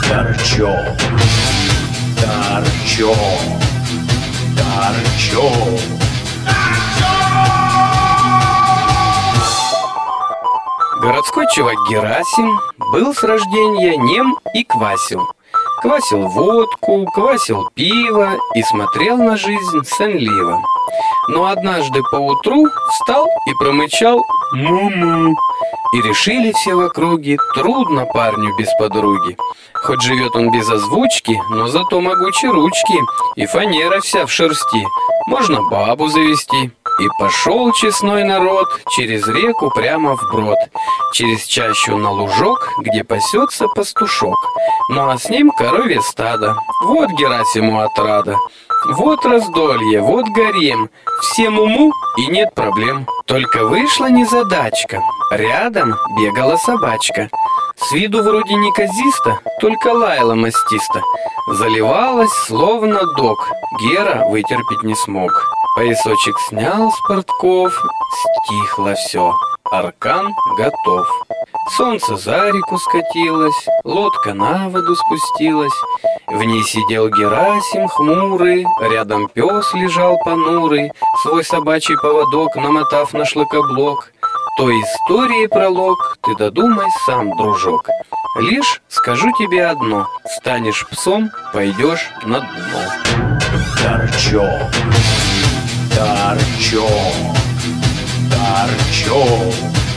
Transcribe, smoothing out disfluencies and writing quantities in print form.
Торчок, торчок, торчок. Городской чувак Герасим был с рождения нем и квасил. Квасил водку, квасил пиво и смотрел на жизнь сонливо. Но однажды поутру встал и промычал «му-му». И решили все в округе: трудно парню без подруги. Хоть живет он без озвучки, но зато могучие ручки, и фанера вся в шерсти, можно бабу завести. И пошел честной народ через реку прямо вброд, через чащу на лужок, где пасется пастушок. Ну а с ним коровье стадо. Вот Герасиму отрада. Вот раздолье, вот гарем. Всем уму и нет проблем. Только вышла незадачка. Рядом бегала собачка. С виду вроде неказисто, только лаяла мастисто. Заливалась словно док. Гера вытерпеть не смог. Поясочек снял с портков, стихло все, аркан готов. Солнце за реку скатилось, лодка на воду спустилась. В ней сидел Герасим хмурый, рядом пес лежал понурый, свой собачий поводок намотав на шлакоблок. Той истории пролог ты додумай сам, дружок. Лишь скажу тебе одно: станешь псом, пойдешь на дно. Торчок, торчок, торчок.